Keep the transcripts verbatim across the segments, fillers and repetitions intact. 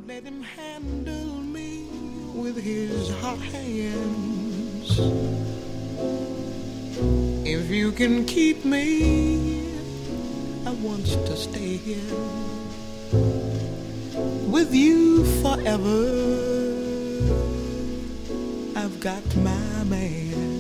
Let him handle me with his hot hands. If you can keep me, I want to stay here with you forever. I've got my man.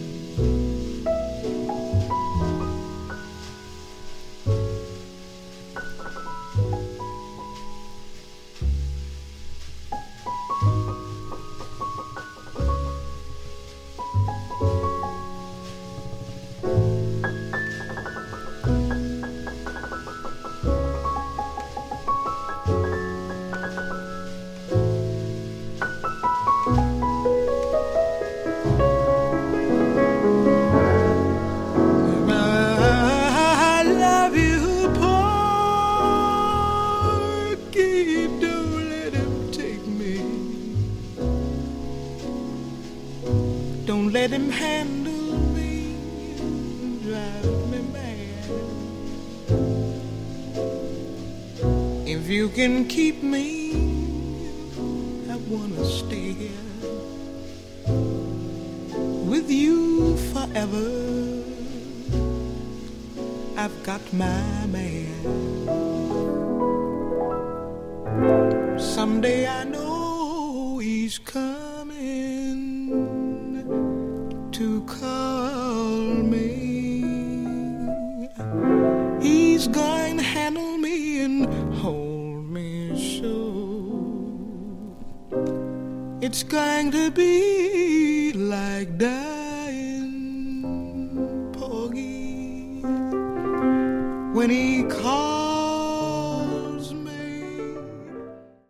Let him handle me, drive me mad. If you can keep me, I wanna stay here with you forever. I've got my man. Someday I know he's coming to call me. He's going to handle me and hold me so. It's going to be like dying, Porgy, when he